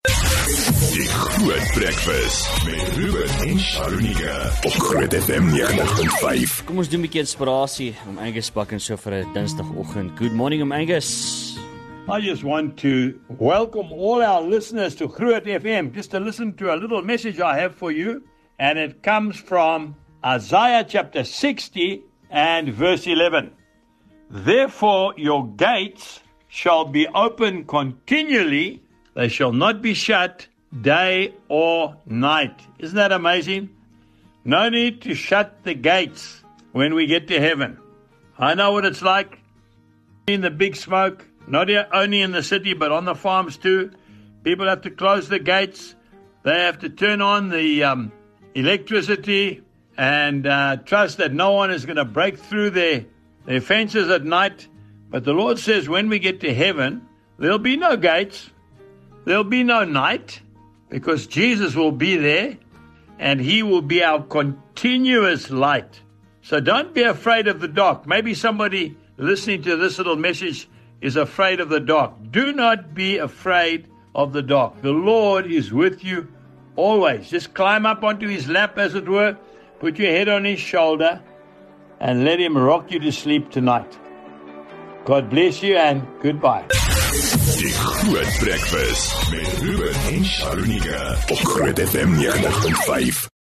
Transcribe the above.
Die Groot Breakfast met Ruben en Sharonike op Groot FM 90.5. Kom ons doen 'n bietjie inspirasie om Angus pak en so vir 'n Dinsdagoggend. Good morning, Angus. I just want to welcome all our listeners to Groot FM, just to listen to a little message I have for you, and it comes from Isaiah chapter 60 and verse 11. Therefore your gates shall be open continually, they shall not be shut day or night. Isn't that amazing? No need to shut the gates when we get to heaven. I know what it's like in the big smoke, not only in the city but on the farms too. People have to close the gates. They have to turn on the electricity and trust that no one is going to break through their fences at night. But the Lord says when we get to heaven, there'll be no gates. There'll be no night, because Jesus will be there and He will be our continuous light. So don't be afraid of the dark. Maybe somebody listening to this little message is afraid of the dark. Do not be afraid of the dark. The Lord is with you always. Just climb up onto His lap, as it were, put your head on His shoulder and let Him rock you to sleep tonight. God bless you and goodbye. Die Groot Breakfast met Ruben en Sharonike op Groot FM 90.5.